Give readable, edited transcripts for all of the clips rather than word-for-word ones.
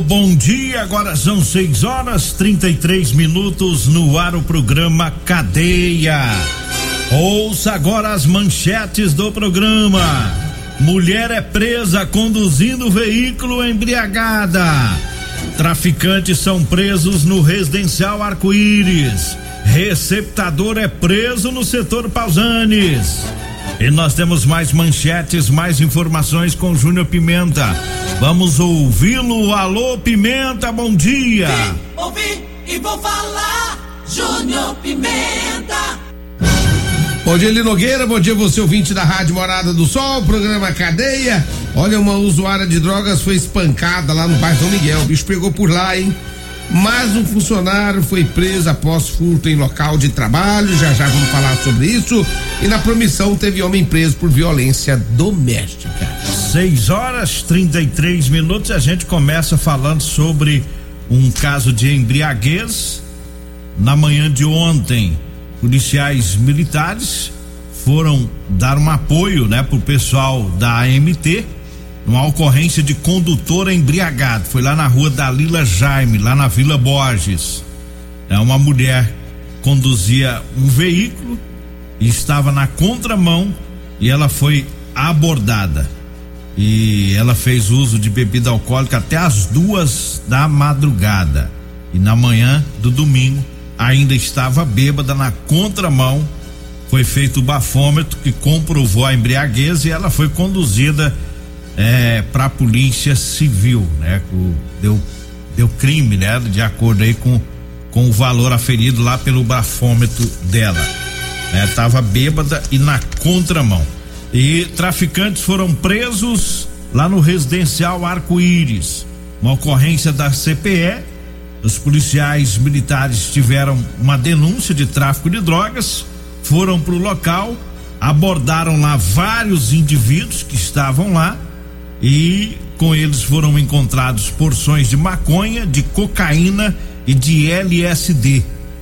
bom dia, agora são 6h33 no ar o programa Cadeia. Ouça agora as manchetes do programa. Mulher é presa conduzindo veículo embriagada. Traficantes são presos no residencial Arco-Íris. Receptador é preso no setor Pausanes. E nós temos mais manchetes, mais informações com Júnior Pimenta. Vamos ouvi-lo. Alô, Pimenta, bom dia. Vim, ouvi e vou falar, Júnior Pimenta. Bom dia, Eli Nogueira, bom dia você ouvinte da Rádio Morada do Sol, programa Cadeia. Olha, uma usuária de drogas foi espancada lá no bairro São Miguel, o bicho pegou por lá, hein? Mais um funcionário foi preso após furto em local de trabalho, já vamos falar sobre isso. E na Promissão teve homem preso por violência doméstica. 6h33, a gente começa falando sobre um caso de embriaguez. Na manhã de ontem, policiais militares foram dar um apoio, né, pro pessoal da AMT, uma ocorrência de condutor embriagado. Foi lá na rua Dalila Jaime, lá na Vila Borges. Uma mulher conduzia um veículo e estava na contramão e ela foi abordada. E ela fez uso de bebida alcoólica até as 2 da madrugada. E na manhã do domingo ainda estava bêbada na contramão. Foi feito o bafômetro que comprovou a embriaguez e ela foi conduzida para a Polícia Civil, né? Deu crime, né? De acordo aí com o valor aferido lá pelo bafômetro dela. Tava bêbada e na contramão. E traficantes foram presos lá no residencial Arco-Íris. Uma ocorrência da CPE. Os policiais militares tiveram uma denúncia de tráfico de drogas, foram para o local, abordaram lá vários indivíduos que estavam lá e com eles foram encontrados porções de maconha, de cocaína e de LSD.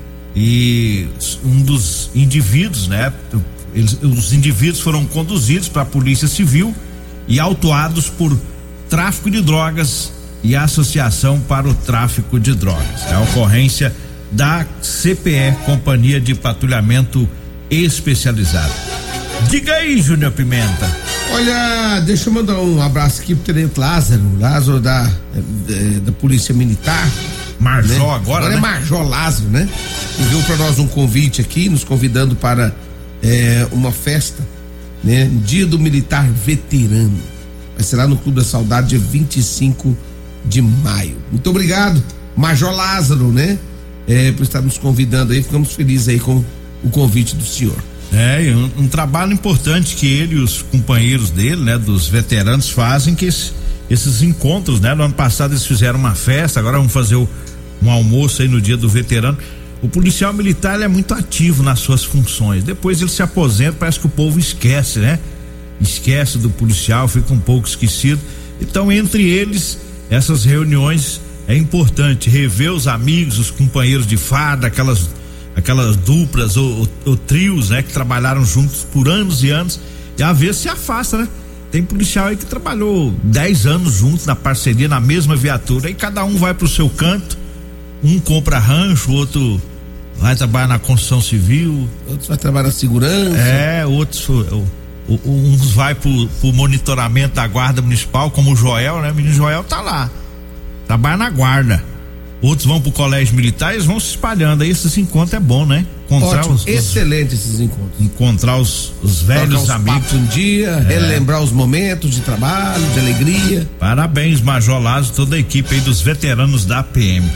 E um dos indivíduos, né? Os indivíduos foram conduzidos para a Polícia Civil e autuados por tráfico de drogas e associação para o tráfico de drogas. É a ocorrência da CPE, Companhia de Patrulhamento Especializado. Diga aí, Júnior Pimenta. Olha, deixa eu mandar um abraço aqui pro Tenente Lázaro da Polícia Militar. Major, né? Agora né? É Major Lázaro, né? Enviou para nós um convite aqui, nos convidando para uma festa, né? Dia do Militar Veterano. Vai ser lá no Clube da Saudade, dia 25 de maio. Muito obrigado, Major Lázaro, né? Por estar nos convidando aí, ficamos felizes aí com o convite do senhor. Um trabalho importante que ele e os companheiros dele, né, dos veteranos, fazem, que esses encontros, né? No ano passado eles fizeram uma festa, agora vamos fazer um almoço aí no dia do veterano. O policial militar, ele é muito ativo nas suas funções. Depois ele se aposenta, parece que o povo esquece, né? Esquece do policial, fica um pouco esquecido. Então, entre eles, essas reuniões é importante rever os amigos, os companheiros de farda, aquelas duplas ou trios, né, que trabalharam juntos por anos e anos, e às vezes se afasta, né? Tem policial aí que trabalhou 10 anos juntos na parceria, na mesma viatura, e cada um vai pro seu canto, um compra rancho, outro vai trabalhar na construção civil, outros vai trabalhar na segurança, outros uns vai pro monitoramento da guarda municipal, como o Joel, né? O menino Joel tá lá, trabalha na guarda. Outros vão pro colégio militar e eles vão se espalhando. Aí esses encontros é bom, né? Ótimo, excelente esses encontros. Encontrar os velhos amigos. Um dia, relembrar os momentos de trabalho, de alegria. Parabéns, Major Lázaro, toda a equipe aí dos veteranos da PM.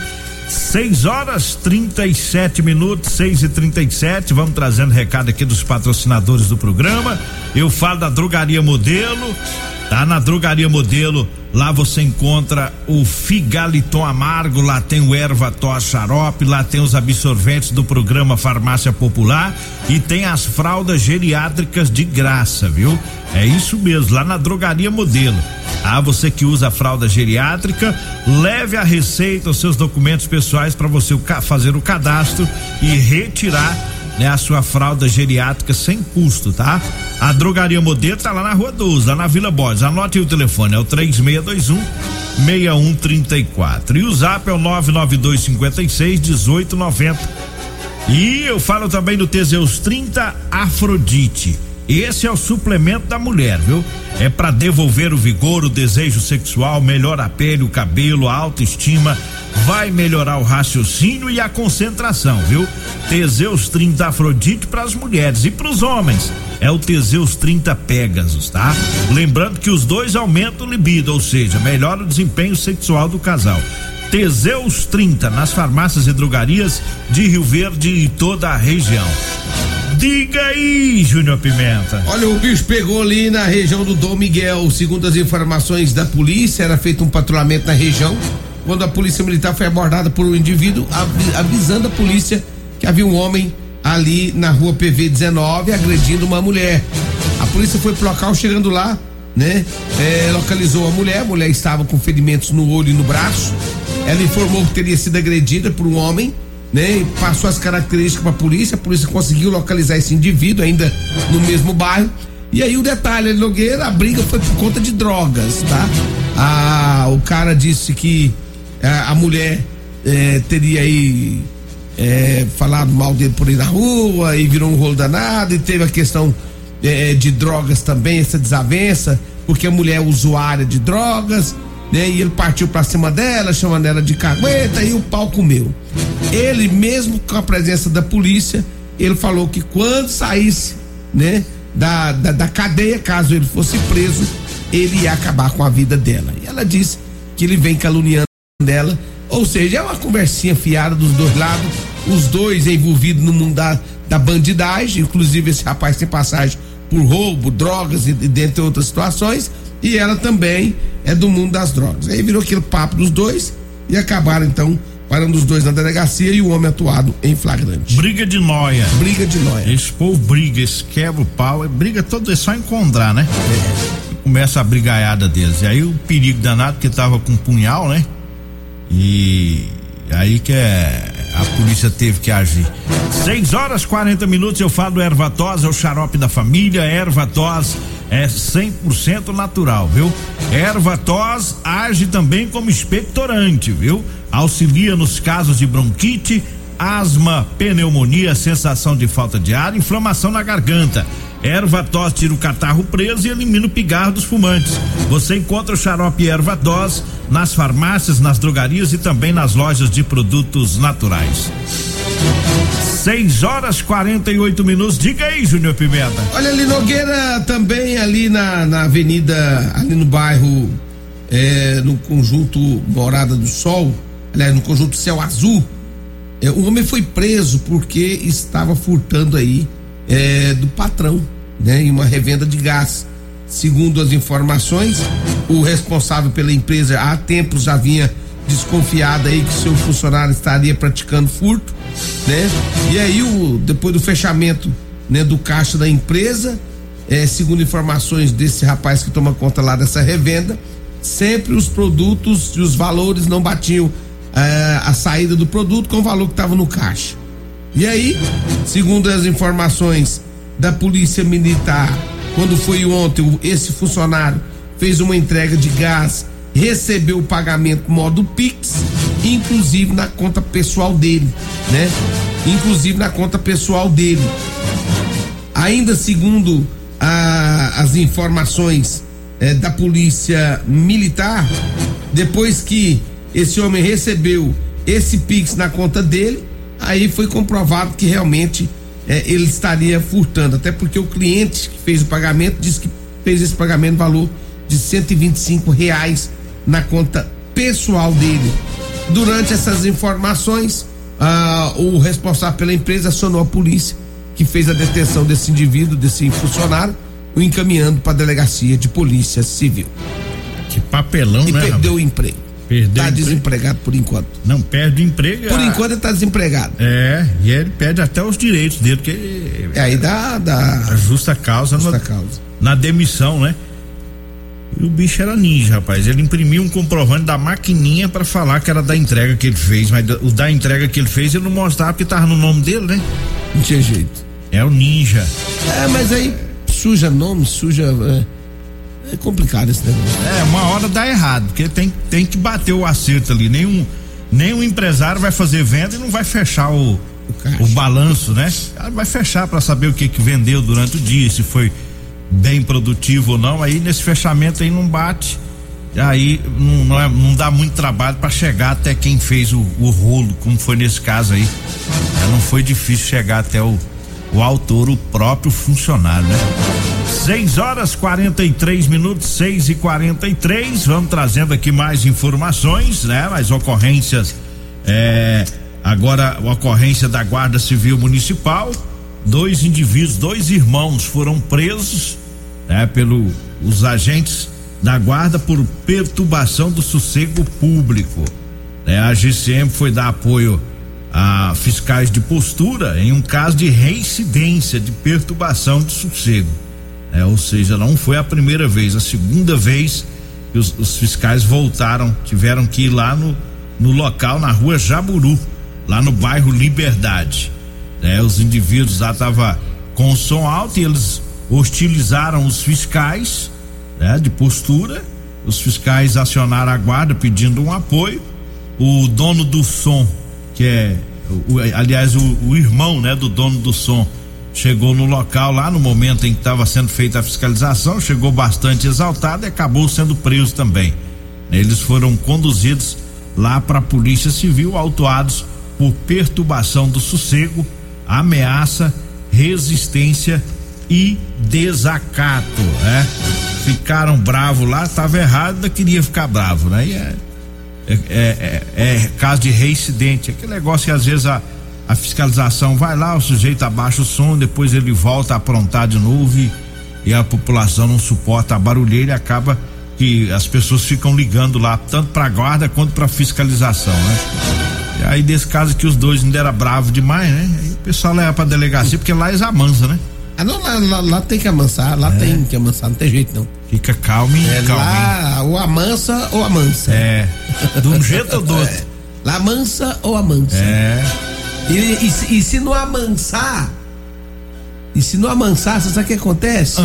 6h37, 6h37. Vamos trazendo recado aqui dos patrocinadores do programa. Eu falo da Drogaria Modelo. Tá na Drogaria Modelo, lá você encontra o Figaliton Amargo, lá tem o Ervatos Xarope, lá tem os absorventes do programa Farmácia Popular e tem as fraldas geriátricas de graça, viu? É isso mesmo, lá na Drogaria Modelo. Você que usa a fralda geriátrica, leve a receita, os seus documentos pessoais para você fazer o cadastro e retirar né, a sua fralda geriátrica sem custo, tá? A Drogaria Modelo tá lá na Rua 12, lá na Vila Borges. Anote aí o telefone, é o 3621-6134. E o zap é o 99256-1890. E eu falo também do Teseus 30 Afrodite. Esse é o suplemento da mulher, viu? É para devolver o vigor, o desejo sexual, melhora a pele, o cabelo, a autoestima, vai melhorar o raciocínio e a concentração, viu? Teseus 30 Afrodite para as mulheres e para os homens é o Teseus 30 Pegasus, tá? Lembrando que os dois aumentam o libido, ou seja, melhora o desempenho sexual do casal. Teseus 30 nas farmácias e drogarias de Rio Verde e toda a região. Diga aí, Júnior Pimenta. Olha, o bicho pegou ali na região do Dom Miguel. Segundo as informações da polícia, era feito um patrulhamento na região quando a polícia militar foi abordada por um indivíduo avisando a polícia que havia um homem ali na rua PV 19 agredindo uma mulher. A polícia foi pro local, chegando lá, né? Localizou a mulher estava com ferimentos no olho e no braço. Ela informou que teria sido agredida por um homem, né? E passou as características para a polícia conseguiu localizar esse indivíduo ainda no mesmo bairro. E aí o detalhe, Nogueira, a briga foi por conta de drogas, tá? O cara disse que a mulher teria aí falado mal dele por aí na rua e virou um rolo danado, e teve a questão de drogas também, essa desavença, porque a mulher é usuária de drogas, né? E ele partiu pra cima dela, chamando ela de cagueta, e o pau comeu. Ele, mesmo com a presença da polícia, ele falou que quando saísse, né, da cadeia, caso ele fosse preso, ele ia acabar com a vida dela. E ela disse que ele vem caluniando dela, ou seja, é uma conversinha fiada dos dois lados, os dois envolvidos no mundo da bandidagem. Inclusive esse rapaz tem passagem por roubo, drogas e dentre outras situações, e ela também é do mundo das drogas. Aí virou aquele papo dos dois e acabaram então parando os dois na delegacia e o homem atuado em flagrante. Briga de nóia. Esse povo briga, esse quebra o pau, briga todo, é só encontrar, né? Começa a brigaiada deles. E aí o perigo danado, que tava com um punhal, né? E aí que a polícia teve que agir. 6h40, eu falo do Ervatos, é o xarope da família. Ervatos é 100% natural, viu? Ervatos age também como expectorante, viu? Auxilia nos casos de bronquite, asma, pneumonia, sensação de falta de ar, inflamação na garganta. Ervatos tira o catarro preso e elimina o pigarro dos fumantes. Você encontra o xarope Ervatos nas farmácias, nas drogarias e também nas lojas de produtos naturais. 6h48. Diga aí, Júnior Pimenta. Olha ali, Nogueira, também ali na avenida, ali no bairro, no conjunto Morada do Sol, aliás, no conjunto Céu Azul, o homem foi preso porque estava furtando aí do patrão, né, em uma revenda de gás. Segundo as informações, o responsável pela empresa há tempos já vinha desconfiado aí que seu funcionário estaria praticando furto, né? E aí depois do fechamento, né, do caixa da empresa, segundo informações desse rapaz que toma conta lá dessa revenda, sempre os produtos e os valores não batiam a saída do produto com o valor que estava no caixa. E aí, segundo as informações da polícia militar, quando foi ontem, esse funcionário fez uma entrega de gás, recebeu o pagamento modo Pix, inclusive na conta pessoal dele, né? Ainda segundo as informações da polícia militar, depois que esse homem recebeu esse Pix na conta dele, aí foi comprovado que realmente ele estaria furtando, até porque o cliente que fez o pagamento disse que fez esse pagamento no valor de R$125 na conta pessoal dele. Durante essas informações, o responsável pela empresa acionou a polícia, que fez a detenção desse indivíduo, desse funcionário, o encaminhando para a delegacia de polícia civil. Que papelão, e né? E perdeu o emprego. Tá desempregado por enquanto. Não, perde o emprego. Por enquanto ele tá desempregado. E ele perde até os direitos dele, porque aí dá a justa causa, causa na demissão, né? E o bicho era ninja, rapaz. Ele imprimiu um comprovante da maquininha pra falar que era da entrega que ele fez, mas o da entrega que ele fez ele não mostrava porque tava no nome dele, né? Não tinha jeito. É o ninja. Mas aí suja nome, é complicado esse negócio. Uma hora dá errado, porque tem que bater o acerto ali. Nenhum empresário vai fazer venda e não vai fechar o balanço, né? Vai fechar para saber o que vendeu durante o dia, se foi bem produtivo ou não. Aí nesse fechamento aí não bate, aí não dá muito trabalho para chegar até quem fez o rolo, como foi nesse caso aí. Não foi difícil chegar até o autor, o próprio funcionário, né? 6:43, 6:43. Vamos trazendo aqui mais informações, né? Mais ocorrências. Agora, a ocorrência da Guarda Civil Municipal. 2 indivíduos, 2 irmãos foram presos, né? Pelos agentes da guarda por perturbação do sossego público. A GCM foi dar apoio a fiscais de postura em um caso de reincidência de perturbação de sossego. Ou seja, não foi a primeira vez, a segunda vez que os fiscais tiveram que ir lá no local, na rua Jaburu, lá no bairro Liberdade. Os indivíduos lá estavam com o som alto e eles hostilizaram os fiscais, de postura. Os fiscais acionaram a guarda pedindo um apoio. O dono do som, que é o irmão, do dono do som, chegou no local lá no momento em que estava sendo feita a fiscalização, chegou bastante exaltado e acabou sendo preso também. Eles foram conduzidos lá para a Polícia Civil, autuados por perturbação do sossego, ameaça, resistência e desacato, Ficaram bravos lá, estava errado, ainda queria ficar bravo, né? E é caso de reincidente, aquele negócio que às vezes a fiscalização vai lá, o sujeito abaixa o som, depois ele volta a aprontar de novo e a população não suporta a barulheira e acaba que as pessoas ficam ligando lá, tanto pra guarda quanto pra fiscalização, né? E aí desse caso que os dois ainda eram bravos demais, né? Aí o pessoal leva pra delegacia, porque lá eles amansam, né? Lá tem que amansar, tem que amansar, não tem jeito não. Fica calmo e calmo. Lá ou amansa ou amansa. De um jeito ou do outro. Lá amansa ou amansa. E se não amansar, você sabe o que acontece?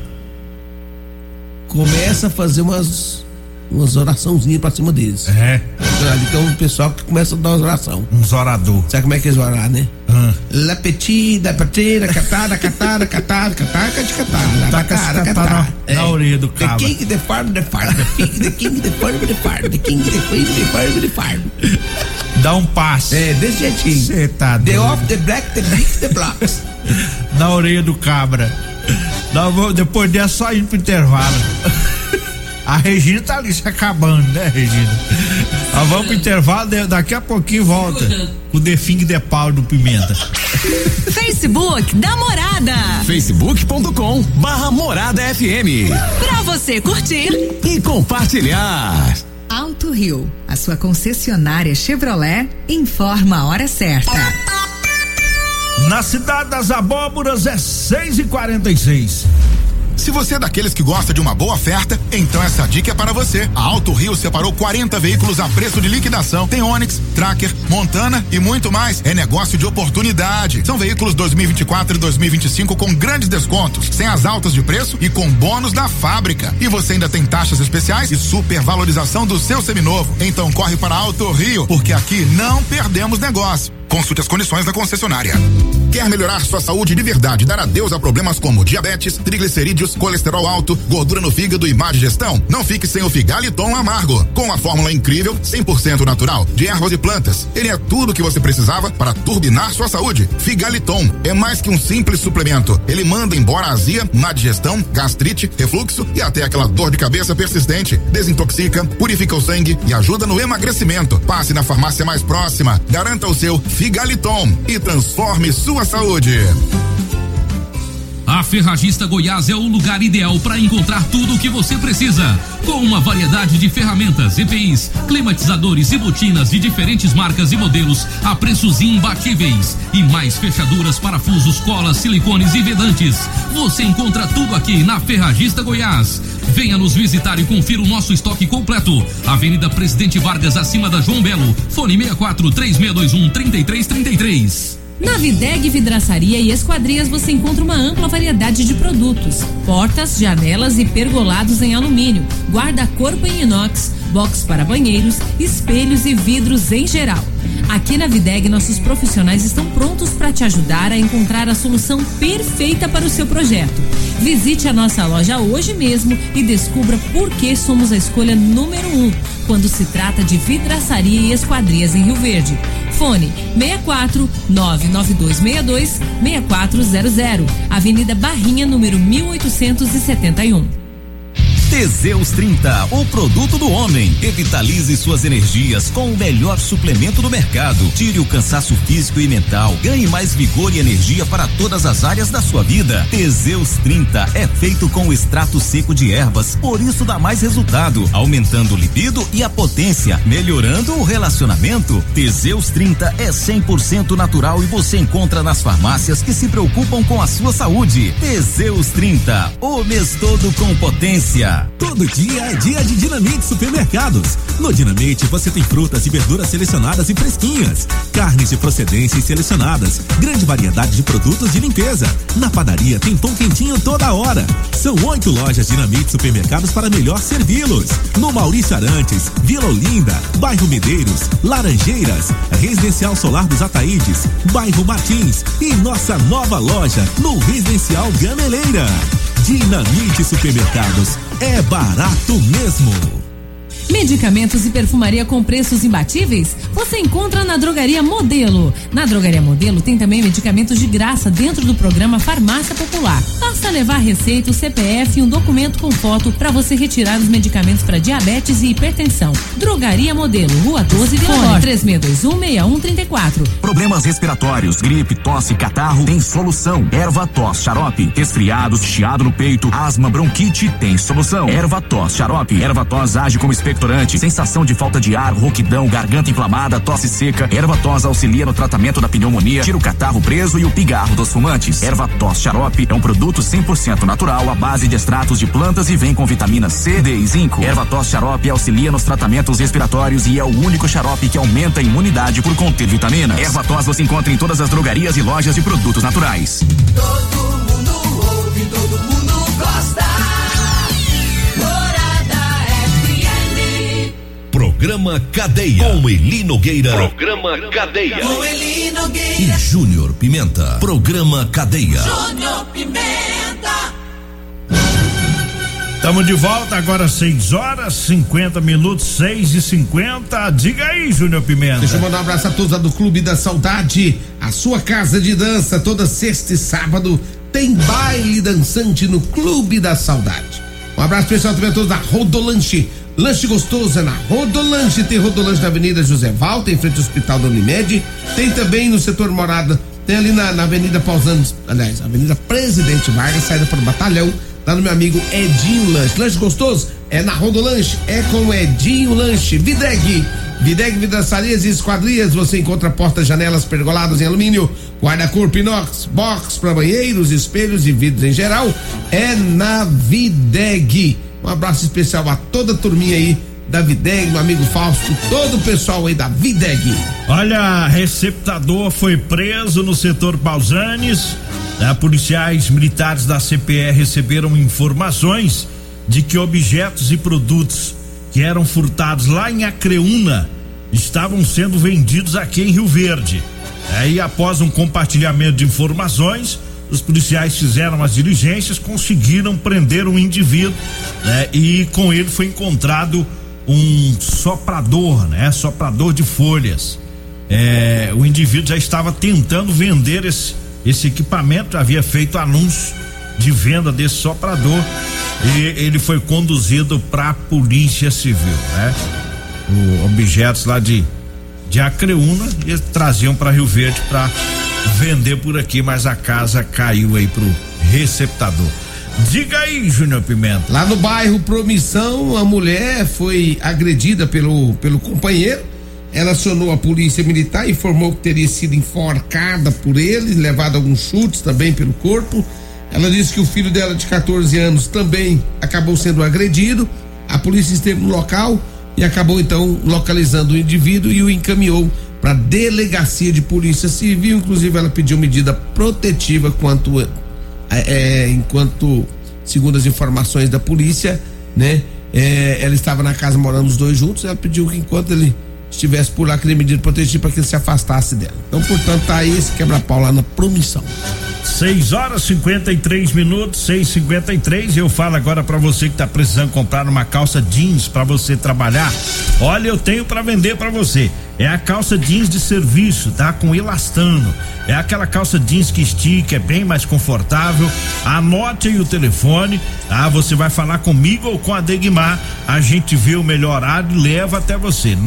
Começa a fazer umas oraçãozinhas pra cima deles. Então o pessoal que começa a dar umas orações. Uns orador. Sabe como é que eles orar, né? La petida, pateira, catada, catada, catada, catada, catada, catada. Na orelha do cabra. The king, the farm, the farm. The king, the farm, the farm. The king, the farm, the farm. Dá um passe. Desse jeitinho. Cê tá the off, the black, the big, the blocks. Na orelha do cabra. Depois dessa só indo pro intervalo. A Regina tá ali se acabando, né, Regina? Nós vamos pro intervalo, daqui a pouquinho volta com o The Fing The Power do Pimenta. Facebook da Morada. facebook.com/Morada FM. Pra você curtir e compartilhar. Alto Rio, a sua concessionária Chevrolet, informa a hora certa. Na cidade das abóboras é 6:46. Se você é daqueles que gosta de uma boa oferta, então essa dica é para você. A Alto Rio separou 40 veículos a preço de liquidação. Tem Onix, Tracker, Montana e muito mais. É negócio de oportunidade. São veículos 2024 e 2025 com grandes descontos, sem as altas de preço e com bônus da fábrica. E você ainda tem taxas especiais e supervalorização do seu seminovo. Então corre para Alto Rio, porque aqui não perdemos negócio. Consulte as condições da concessionária. Quer melhorar sua saúde de verdade, dar adeus a problemas como diabetes, triglicerídeos, colesterol alto, gordura no fígado e má digestão? Não fique sem o Figaliton Amargo. Com a fórmula incrível, 100% natural, de ervas e plantas. Ele é tudo o que você precisava para turbinar sua saúde. Figaliton é mais que um simples suplemento. Ele manda embora a azia, má digestão, gastrite, refluxo e até aquela dor de cabeça persistente. Desintoxica, purifica o sangue e ajuda no emagrecimento. Passe na farmácia mais próxima. Garanta o seu Figaliton e transforme sua saúde. A Ferragista Goiás é o lugar ideal para encontrar tudo o que você precisa. Com uma variedade de ferramentas, EPIs, climatizadores e botinas de diferentes marcas e modelos a preços imbatíveis. E mais fechaduras, parafusos, colas, silicones e vedantes. Você encontra tudo aqui na Ferragista Goiás. Venha nos visitar e confira o nosso estoque completo. Avenida Presidente Vargas, acima da João Belo. Fone 64-3621-3333. Na Videg Vidraçaria e Esquadrias você encontra uma ampla variedade de produtos: portas, janelas e pergolados em alumínio, guarda-corpo em inox, box para banheiros, espelhos e vidros em geral. Aqui na Videg nossos profissionais estão prontos para te ajudar a encontrar a solução perfeita para o seu projeto. Visite a nossa loja hoje mesmo e descubra por que somos a escolha número 1 quando se trata de vidraçaria e esquadrias em Rio Verde. Fone 64 99262 6400, Avenida Barrinha, número 1871. Teseus 30, o produto do homem. Revitalize suas energias com o melhor suplemento do mercado. Tire o cansaço físico e mental. Ganhe mais vigor e energia para todas as áreas da sua vida. Teseus 30 é feito com extrato seco de ervas, por isso dá mais resultado, aumentando o libido e a potência, melhorando o relacionamento. Teseus 30 é 100% natural e você encontra nas farmácias que se preocupam com a sua saúde. Teseus 30, o mês todo com potência. Todo dia é dia de Dinamite Supermercados. No Dinamite você tem frutas e verduras selecionadas e fresquinhas, carnes de procedências selecionadas, grande variedade de produtos de limpeza. Na padaria tem pão quentinho toda hora. São 8 lojas Dinamite Supermercados para melhor servi-los. No Maurício Arantes, Vila Olinda, Bairro Medeiros, Laranjeiras, Residencial Solar dos Ataídes, Bairro Martins e nossa nova loja no Residencial Gameleira. Dinamite Supermercados, é barato mesmo. Medicamentos e perfumaria com preços imbatíveis? Você encontra na Drogaria Modelo. Na Drogaria Modelo tem também medicamentos de graça dentro do programa Farmácia Popular. Basta levar receita, o CPF e um documento com foto para você retirar os medicamentos para diabetes e hipertensão. Drogaria Modelo, Rua 12, Vila Borges, 3621-6134. Problemas respiratórios, gripe, tosse, catarro, tem solução. Erva-tos Xarope. Resfriados, chiado no peito, asma, bronquite, tem solução. Erva-tos Xarope. Erva-tos age como expectorante, sensação de falta de ar, rouquidão, garganta inflamada, tosse seca. Erva-tos auxilia no tratamento da pneumonia, tira o catarro preso e o pigarro dos fumantes. Erva-tos Xarope é um produto 100% natural à base de extratos de plantas e vem com vitamina C, D e zinco. Erva-tos Xarope auxilia nos tratamentos respiratórios e é o único xarope que aumenta a imunidade por conter vitaminas. Erva-tos você encontra em todas as drogarias e lojas de produtos naturais. Todo mundo ouve, todo mundo gosta. Programa Cadeia. Com Eli Nogueira. Programa Cadeia. Com Eli Nogueira. E Júnior Pimenta. Programa Cadeia. Júnior Pimenta. Estamos de volta agora 6h50, 6h50. Diga aí, Júnior Pimenta. Deixa eu mandar um abraço a todos lá do Clube da Saudade, a sua casa de dança. Toda sexta e sábado tem baile dançante no Clube da Saudade. Um abraço especial também a todos da Rodolanche. Lanche gostoso é na Rodolanche. Tem Rodolanche na Avenida José Valter, em frente ao Hospital da Unimed. Tem também no setor Morada, tem ali na Avenida Pausanes, aliás, Avenida Presidente Vargas, saída para o Batalhão, lá no meu amigo Edinho Lanche. Lanche gostoso é na Rodolanche, é com o Edinho Lanche. Videg Vidraçarias e Esquadrias, você encontra portas, janelas, pergolados em alumínio, guarda-corpo inox, box para banheiros, espelhos e vidros em geral, é na Videg. Um abraço especial a toda a turminha aí da Videg, meu amigo Fausto, todo o pessoal aí da Videg. Olha, receptador foi preso no setor Pausanes. Policiais militares da CPE receberam informações de que objetos e produtos que eram furtados lá em Acreúna estavam sendo vendidos aqui em Rio Verde. Aí, após um compartilhamento de informações, os policiais fizeram as diligências, conseguiram prender um indivíduo, né? E com ele foi encontrado um soprador, né? Soprador de folhas. O indivíduo já estava tentando vender esse equipamento, havia feito anúncio de venda desse soprador e ele foi conduzido para a Polícia Civil, né? Objetos lá de Acreúna e traziam para Rio Verde para vender por aqui, mas a casa caiu aí pro receptador. Diga aí, Júnior Pimenta. Lá no bairro Promissão, a mulher foi agredida pelo companheiro. Ela acionou a polícia militar e informou que teria sido enforcada por ele, levado alguns chutes também pelo corpo. Ela disse que o filho dela de 14 anos também acabou sendo agredido. A polícia esteve no local e acabou então localizando o indivíduo e o encaminhou para a delegacia de polícia civil. Inclusive ela pediu medida protetiva enquanto, segundo as informações da polícia, né? Ela estava na casa morando os dois juntos. Ela pediu que enquanto ele estivesse por lá, queria medida protetiva para que ele se afastasse dela. Então, portanto, tá aí esse quebra-pau lá na Promissão. 6:53, 6:53. Eu falo agora pra você que tá precisando comprar uma calça jeans pra você trabalhar. Olha, eu tenho pra vender pra você. É a calça jeans de serviço, tá? Com elastano. É aquela calça jeans que estica, é bem mais confortável. Anote aí o telefone, tá? Você vai falar comigo ou com a Degmar. A gente vê o melhor horário e leva até você.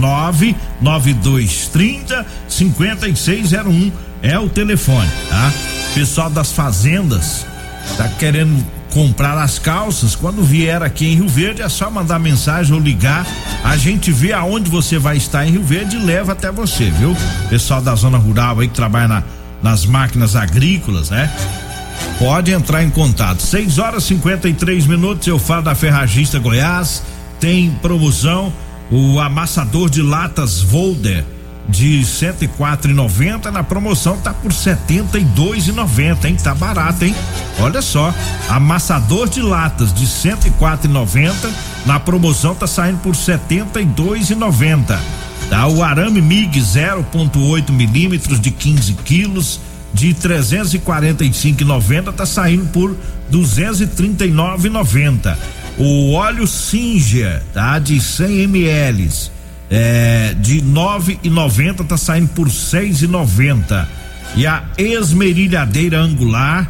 99230-5601 é o telefone, tá? Pessoal das fazendas tá querendo comprar as calças. Quando vier aqui em Rio Verde é só mandar mensagem ou ligar. A gente vê aonde você vai estar em Rio Verde e leva até você, viu? Pessoal da zona rural aí que trabalha nas máquinas agrícolas, né? Pode entrar em contato. 6:53. Eu falo da Ferragista Goiás. Tem promoção. O amassador de latas Volder de R$104,90, na promoção tá por R$72,90, hein? Tá barato, hein? Olha só, amassador de latas de R$104,90, na promoção tá saindo por R$72,90. Tá? O arame MIG 0,8 milímetros de 15 quilos de R$345,90 tá saindo por R$239,90. O óleo Singer, tá? De 100 ml de R$9,90 tá saindo por R$6,90. E a esmerilhadeira angular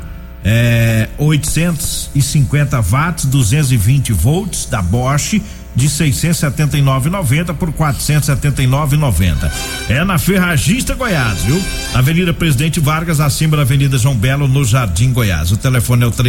850 watts, 220 volts da Bosch de R$679,90 por R$479,90. É na Ferragista Goiás, viu? Avenida Presidente Vargas, acima da Avenida João Belo, no Jardim Goiás. O telefone é o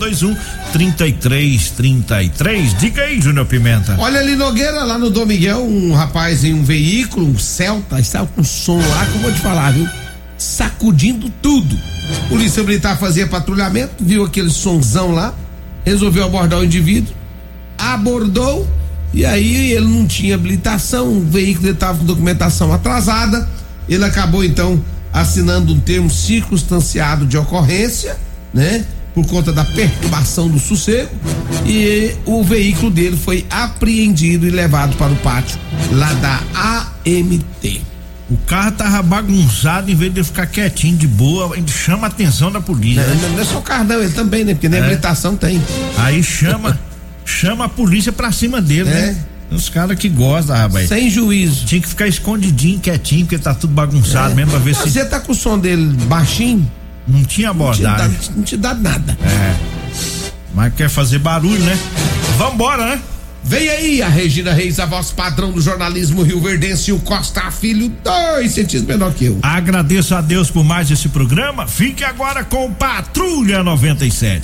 3621-3333. Diga aí, Júnior Pimenta. Olha ali, Nogueira, lá no Dom Miguel, um rapaz em um veículo, um Celta, estava com som lá, que eu vou te falar, viu? Sacudindo tudo. Polícia Militar fazia patrulhamento, viu aquele sonzão lá, resolveu abordar o indivíduo, abordou. E aí ele não tinha habilitação, o veículo dele estava com documentação atrasada. Ele acabou então assinando um termo circunstanciado de ocorrência, né? Por conta da perturbação do sossego, e o veículo dele foi apreendido e levado para o pátio lá da AMT. O carro tava bagunçado, em vez de ficar quietinho, de boa, ele chama a atenção da polícia. Não é só o carro não, ele também, né? Porque nem habilitação tem. Aí chama a polícia pra cima dele, né? Os caras que gostam, rapaz. Sem juízo. Tinha que ficar escondidinho, quietinho, porque tá tudo bagunçado mesmo, pra ver se... Você tá com o som dele baixinho? Não tinha abordagem. Não te dá nada. Mas quer fazer barulho, né? Vambora, né? Vem aí a Regina Reis, a voz padrão do jornalismo rioverdense, e o Costa Filho, 2 centímetros menor que eu. Agradeço a Deus por mais esse programa. Fique agora com Patrulha 97.